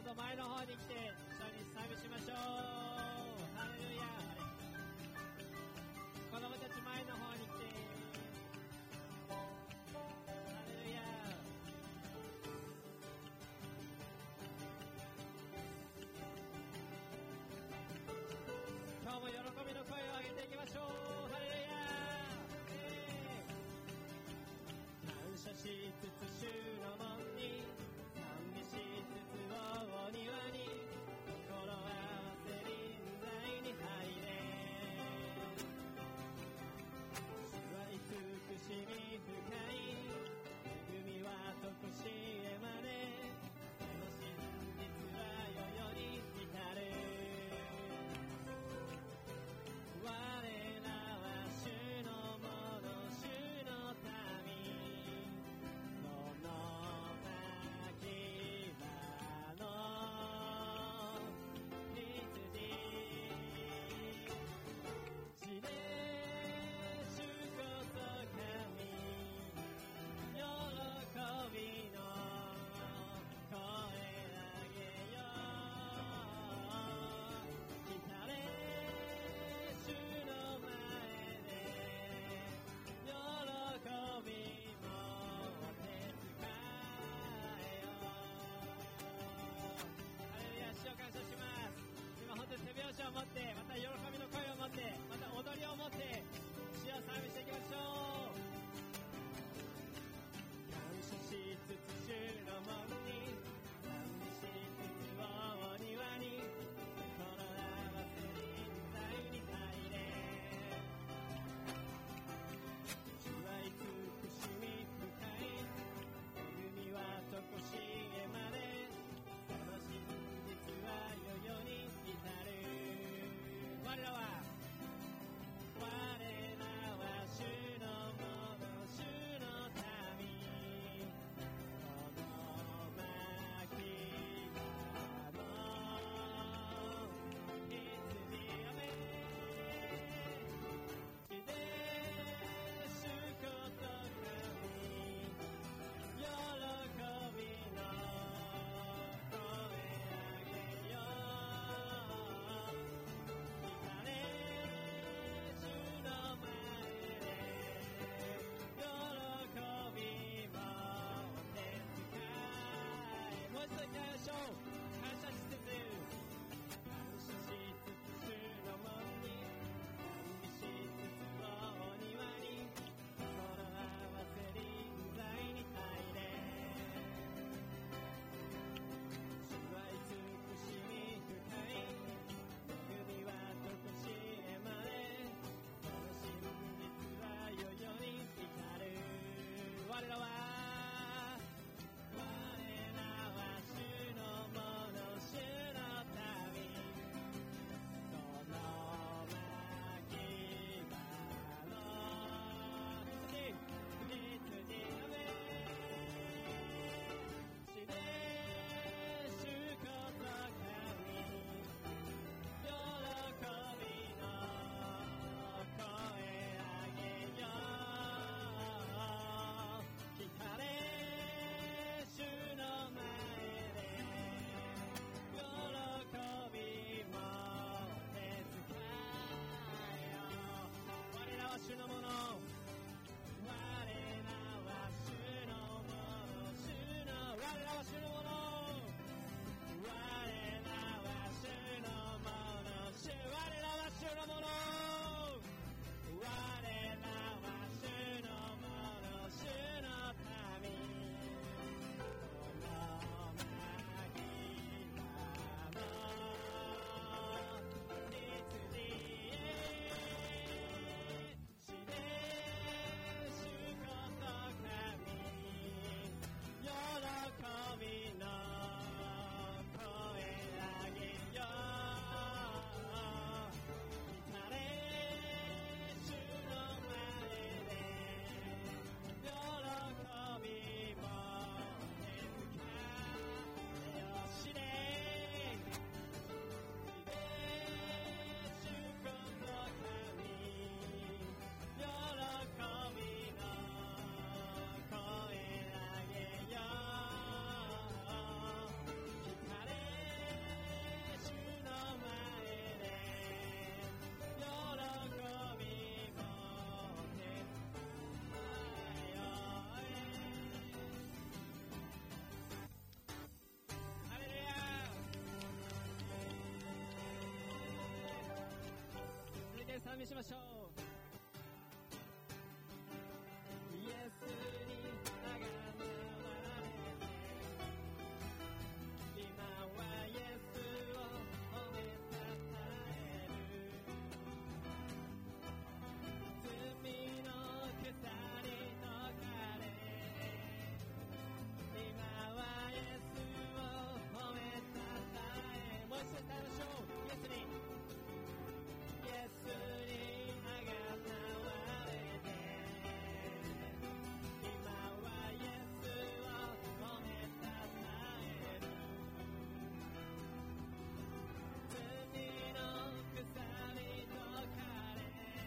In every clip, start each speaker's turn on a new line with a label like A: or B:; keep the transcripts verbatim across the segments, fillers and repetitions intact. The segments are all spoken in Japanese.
A: ぞ前の方に来て一緒に賛美しましょう。ハレルヤ。子供たち前の方に来て。ハレルヤ。今日も喜びの声を上げていきましょう。ハレルヤ。感謝しつつ主の門に賛美しつつ大庭に心はせ臨在に入れ。主は慈しみ深い恵みはとこしえまで。その真実は世々に光る。我らは主のもの主の民。この賛美しましょう。イエスにあがめられて、今はイエスを褒めたたえる。罪の鎖解かれ、今はイエスを褒めたたえ、もう一度歌いましょう。イエスにイエスにあがめられて、今はイエスを褒めたたえる。罪の鎖解かれ、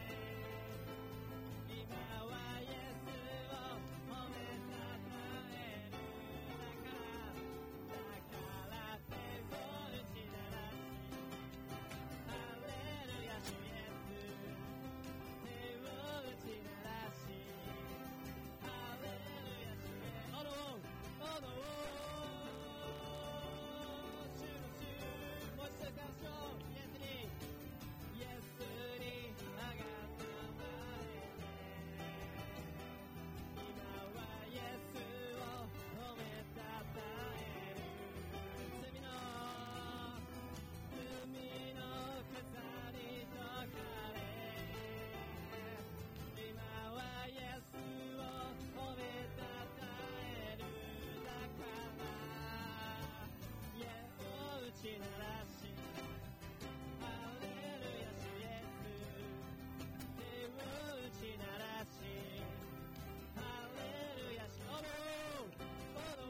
A: 今はイエスを褒めたたえる。だからだから手を打ち鳴らし、ハレルヤ主イエス、手を打ち鳴らし、ハレルヤ主イエス、おのおのお主の主、もう一度歌いましょう。イエスにイエスにあがめられて、今はイエスを褒めたたえる。罪の罪の鎖解かれ、今はイエスを褒めたたえる。だからイエスを打ち鳴らし、ハレルヤ主イエス、手を打ち鳴らし、ハレルヤ主、おのおの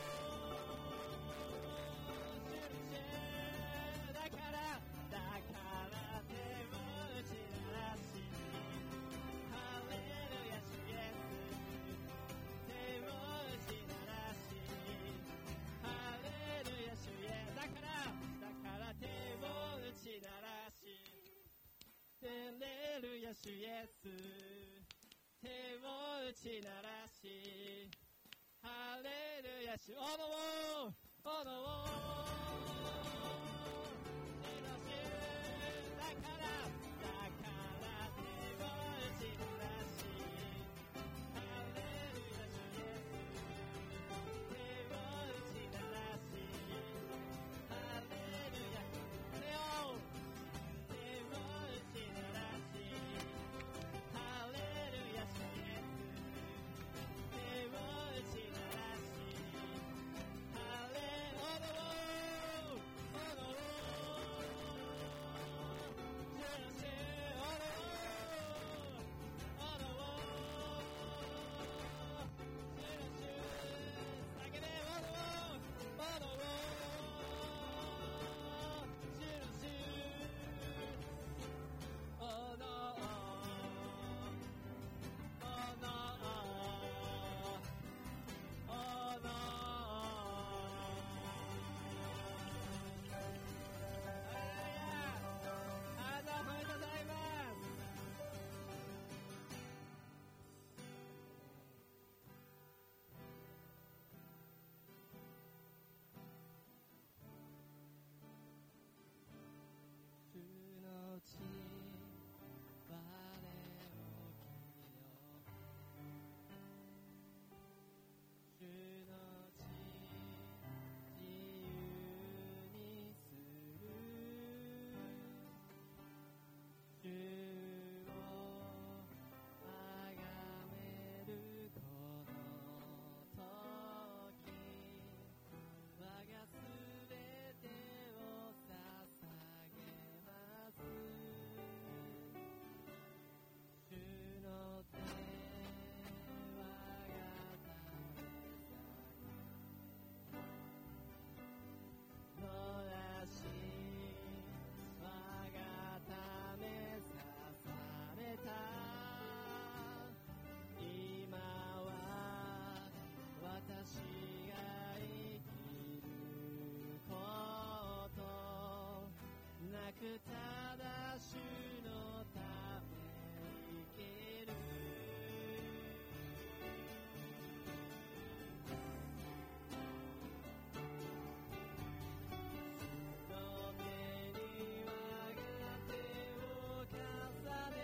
A: 主の主、だからだから手を打ち鳴らし、ハレルヤ主イエス、手を打ち鳴らし、ハレルヤ主イエス、だからだから手を打ち鳴らし、ハレルヤ主イエス、手を打ち鳴らし、ハレルヤ主、おのおのお主の主、だからだから手を打ち鳴らし、ハレルヤ主イエス、手を打ち鳴らし、ハレルヤ、手を手を打ち鳴らし、ハレルヤ主イエス、手を打ち鳴らし、ハレル、おのおのお主の主、おのおのお主の主、叫べ、おのおのお主の主、おのおおのおのありがとうございます。主の血我を清よ、主の血自由にする、主をあがめるこの時、我がすべてを捧げます。主の手我がためさ野良し我がためさされた、今は私が生きることなく、ただ主のため生きる。主の目に我が手を重ね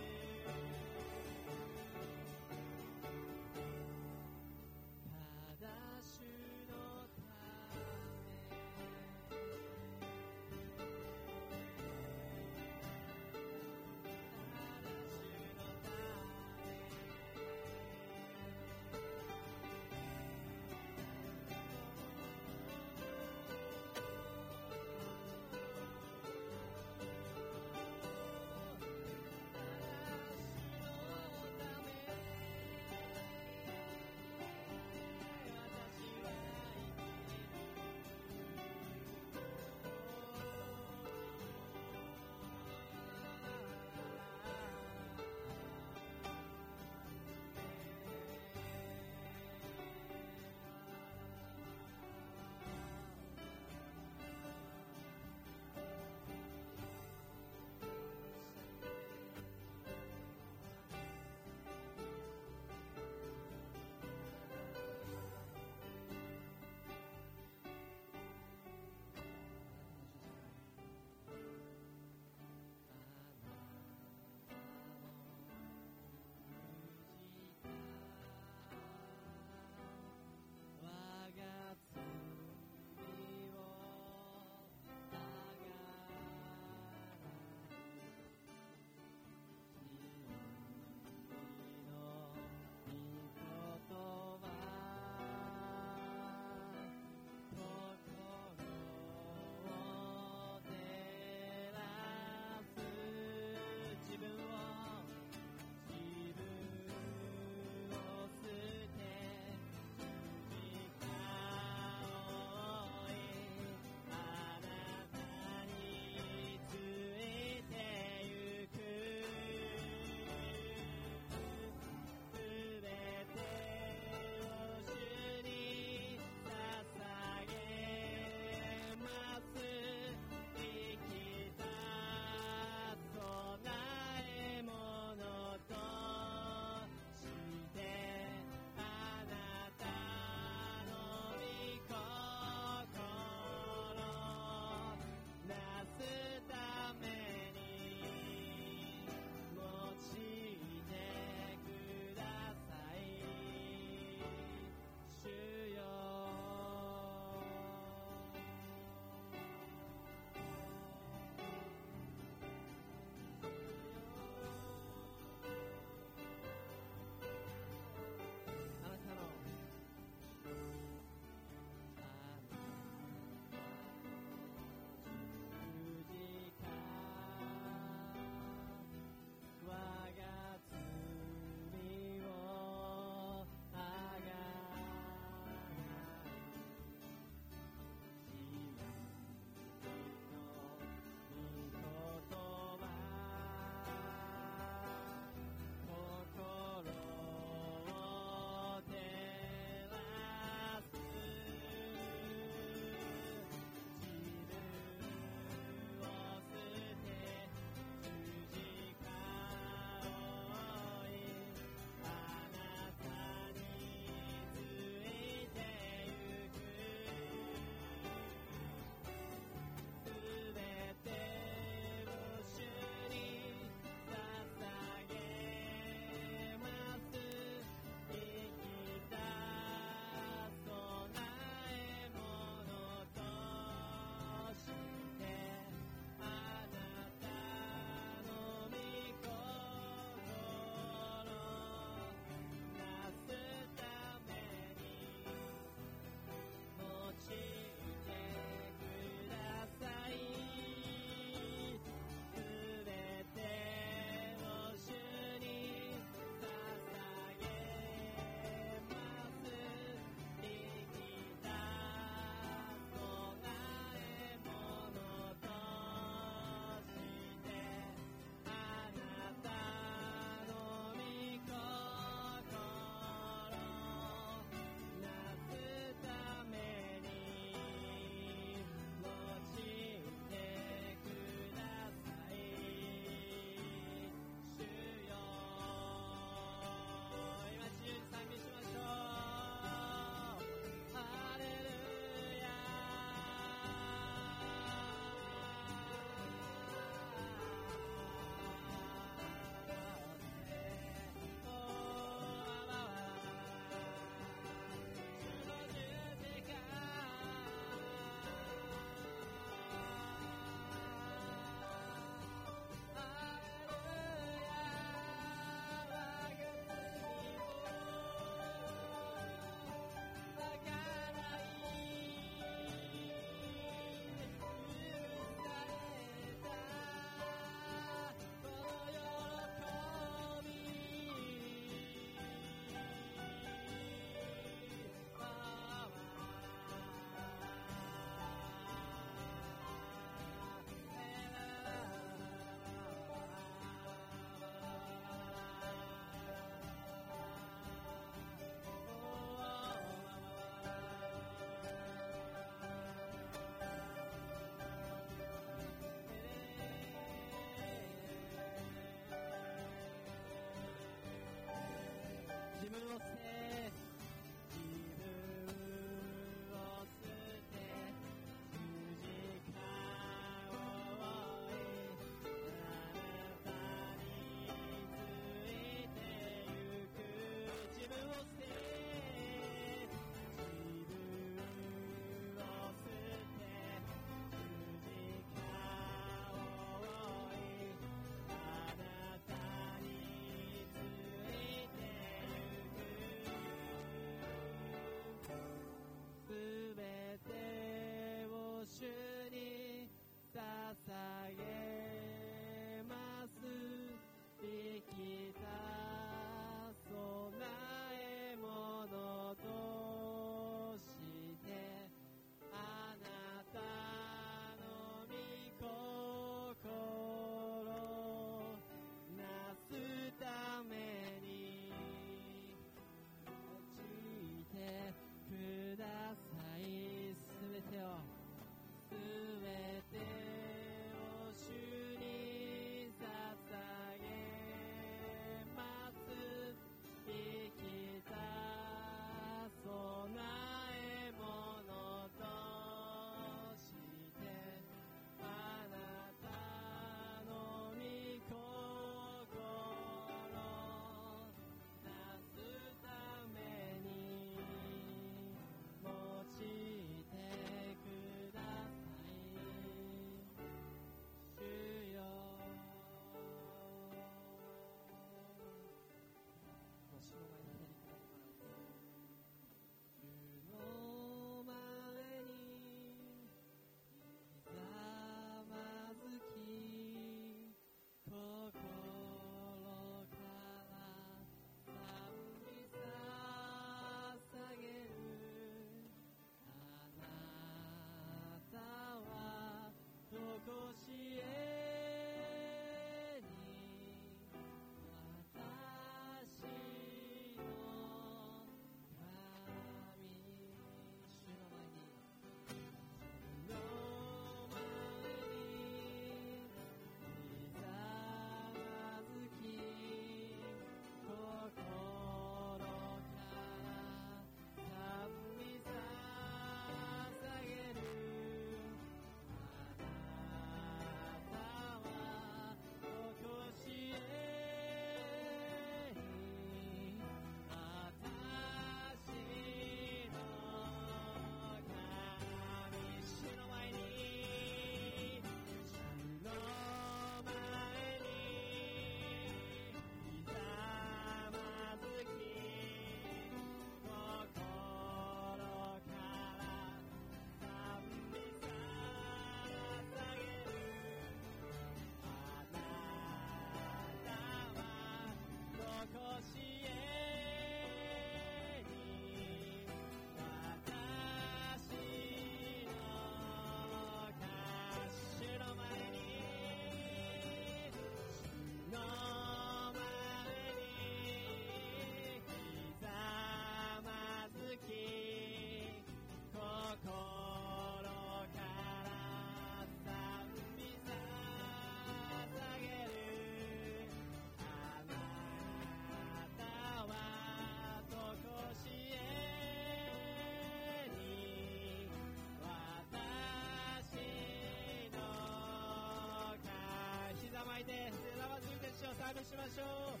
A: てひざまずいて主を賛美しましょう。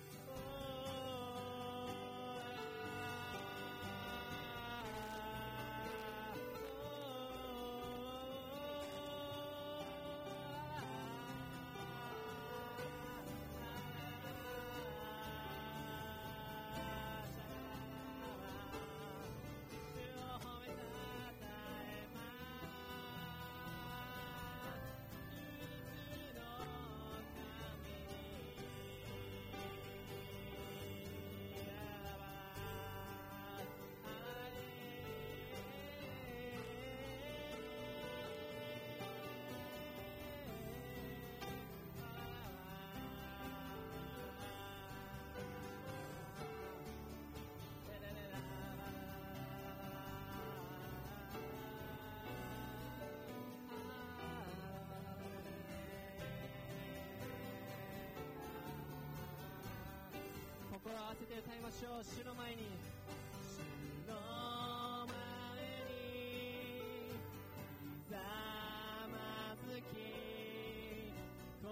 A: 心を合わせて歌いましょう。主の前に、主の前にひざまずき、心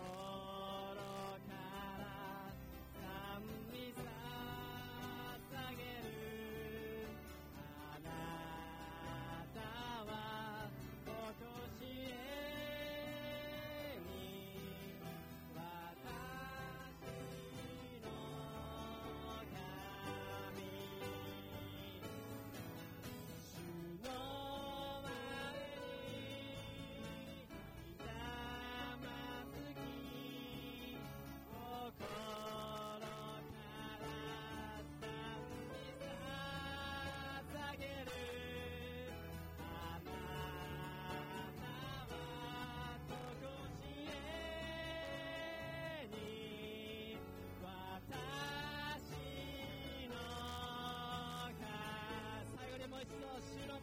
A: から賛美捧げる。あなたはとこしえに私の主の